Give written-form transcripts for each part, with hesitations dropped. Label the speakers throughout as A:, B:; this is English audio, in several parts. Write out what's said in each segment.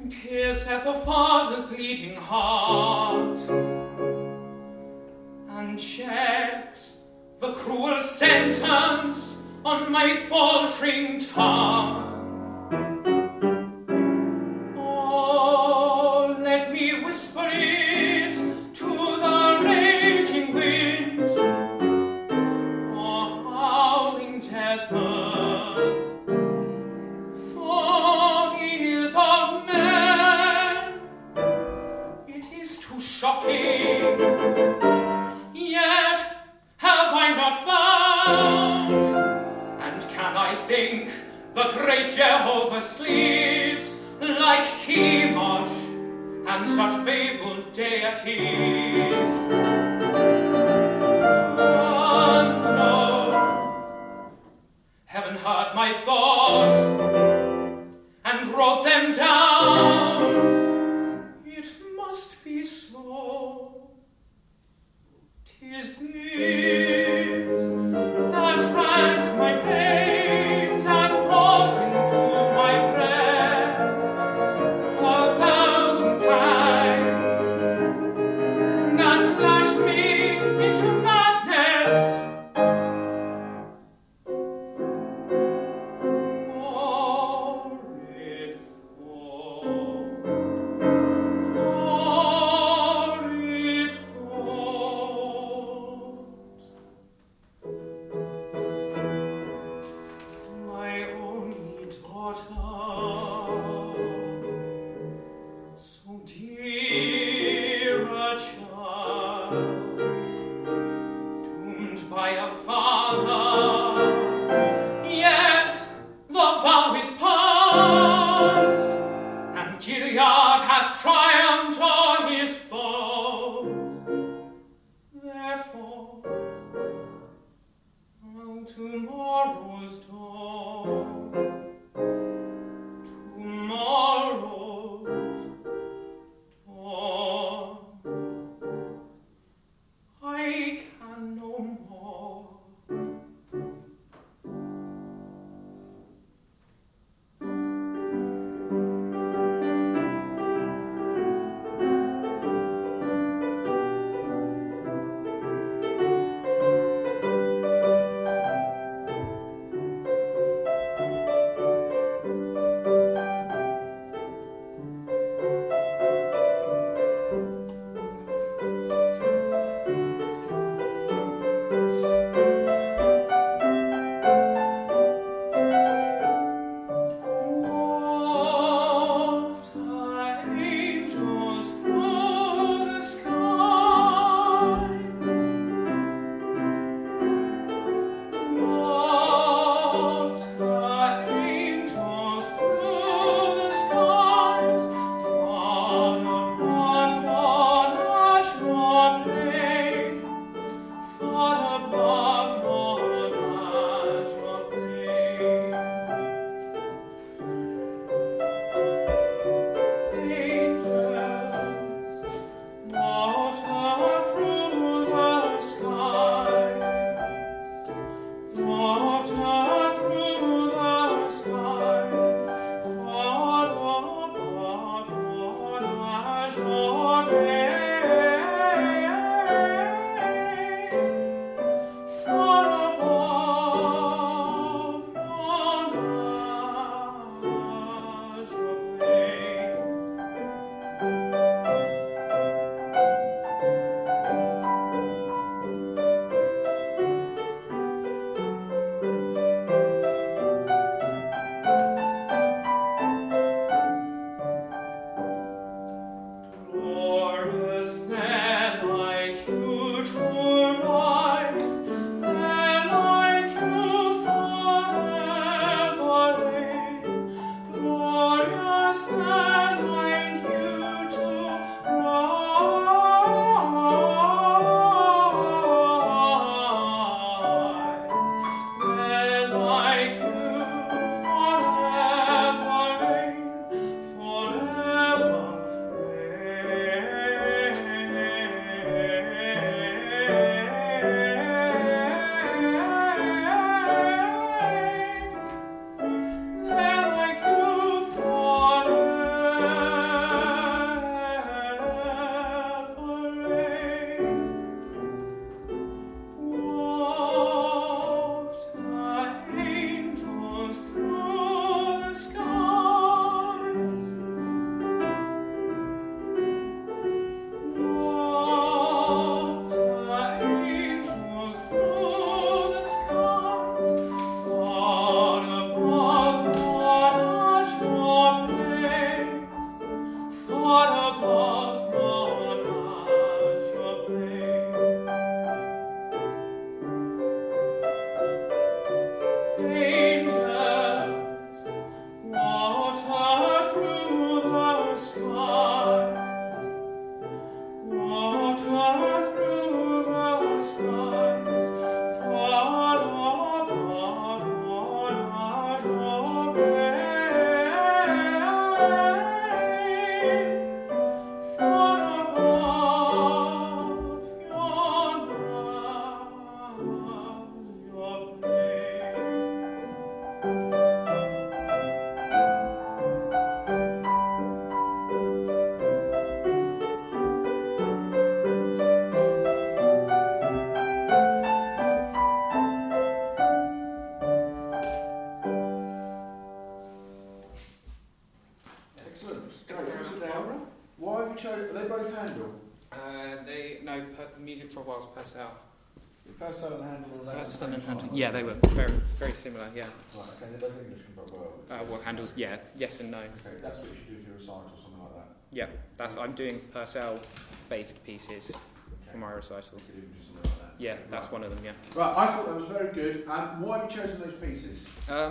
A: pierceth the father's bleeding heart, and checks the cruel sentence on my faltering tongue. Oh, let me whisper it to the raging winds, or howling deserts, for the ears of men it is too shocking, yet have I not found, and can I think the great Jehovah sleeps like Chemosh and such fabled deities? No. Heaven heard my thoughts and wrote them down. It must be so. 'Tis this that racks my pains and pours into my breast a thousand pangs that lash me into madness. Horrid thought, horrid thought. My only daughter, so dear a child, doomed by a father. Yes, the vow is past, and Gilead hath triumphed o'er his foes. Therefore, while tomorrow's dawn, tomorrow's dawn, I can no more.
B: it down. Why have you chosen? Are they both Handel?
A: Music for a While's Purcell.
B: Purcell and Handel.
A: Purcell and Handel. Yeah, they were very, very similar. Yeah.
B: Right. Okay. They're both English, but
A: Well, Handel's. Yeah. Yes and no.
B: Okay. That's what you should do for your recital or something like that.
A: Yeah. I'm doing Purcell-based pieces for my recital.
B: You could even do something like that.
A: Yeah, that's one of them. Yeah.
B: Right. I thought that was very good. Why have you chosen those pieces?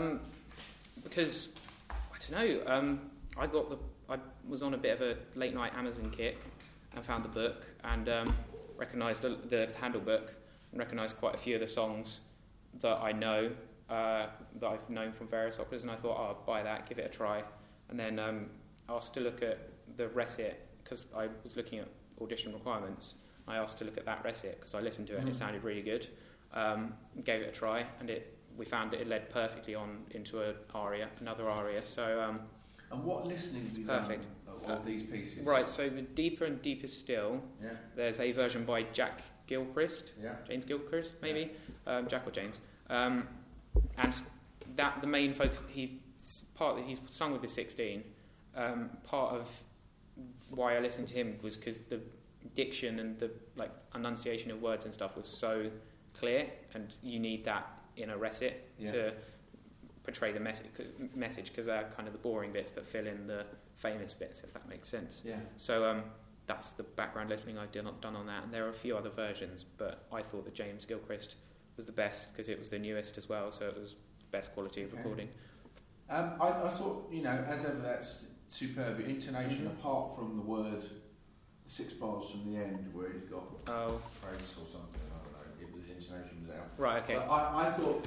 A: Because I don't know. I was on a bit of a late night Amazon kick and found the book and recognised the Handel book and recognised quite a few of the songs that I know that I've known from various operas, and I thought, I'll buy that, give it a try, and then asked to look at the recit because I was looking at audition requirements. I asked to look at that recit because I listened to it and it sounded really good. Gave it a try, and we found that it led perfectly on into another aria. So.
B: And what listening have you
A: perfect.
B: done of these pieces?
A: Right, so the Deeper and Deepest Still, there's a version by Jack Gilchrist, James Gilchrist maybe, Jack or James, and that the main focus, he's sung with the 16. Part of why I listened to him was because the diction and the enunciation of words and stuff was so clear, and you need that in a recit to portray the message because they're kind of the boring bits that fill in the famous bits, if that makes sense.
B: Yeah.
A: So that's the background listening I've done on that, and there are a few other versions, but I thought that James Gilchrist was the best because it was the newest as well, so it was the best quality of recording.
B: I thought, as ever, that's superb. Your intonation, apart from the word 6 bars from the end where he'd got praise or something, I don't know, the intonation was out.
A: Right, okay.
B: But I thought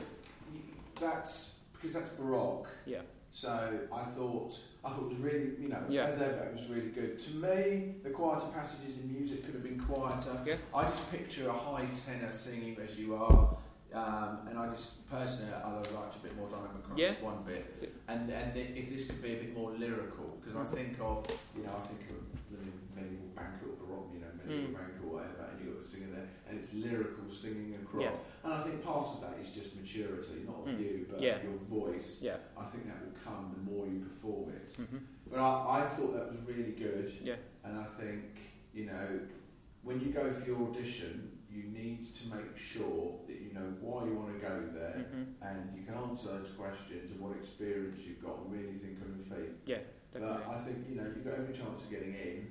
B: because that's Baroque.
A: Yeah.
B: So I thought it was really, as ever, it was really good. To me, the quieter passages in music could have been quieter.
A: Yeah.
B: I just picture a high tenor singing as you are, and I just personally, I'd have liked a bit more dynamic across one bit, and if this could be a bit more lyrical, because I think of the medieval banquet or Baroque, medieval banquet or whatever, and you've got the singer there, and it's lyrical singing across. Yeah. And I think part of that is just maturity, not of you, but your voice. Yeah. I think that will come the more you perform it. But I thought that was really good. Yeah. And I think, when you go for your audition, you need to make sure that you know why you want to go there, and you can answer those questions and what experience you've got and really think on your feet. Yeah, definitely. But I think, you've got every chance of getting in.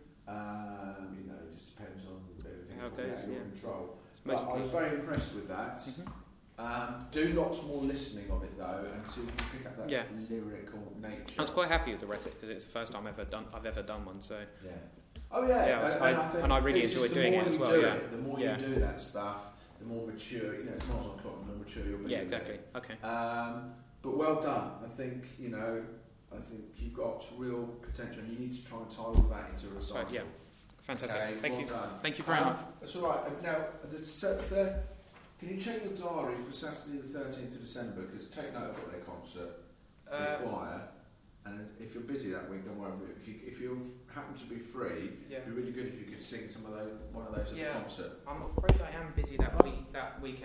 B: It just depends on everything out of your control. But I was very impressed with that. Do lots more listening of it though, and see if you pick up that lyrical nature.
A: I was quite happy with the recit because it's the first time I've ever done one. So
B: yeah. Oh yeah,
A: and I really enjoyed doing it as well.
B: The more you do that stuff, the more mature. It's miles on clock. The more mature you'll be.
A: Yeah, exactly. Okay.
B: But well done. I think you've got real potential, and you need to try and tie all that into a recital.
A: Yeah. Fantastic. Okay, Thank you.
B: Done.
A: Thank you very much.
B: That's all right. Now, can you check your diary for Saturday the 13th of December? Because take note of what their concert require. And if you're busy that week, don't worry. If you happen to be free, it'd be really good if you could sing one of those at the concert.
A: I'm afraid I am busy that weekend.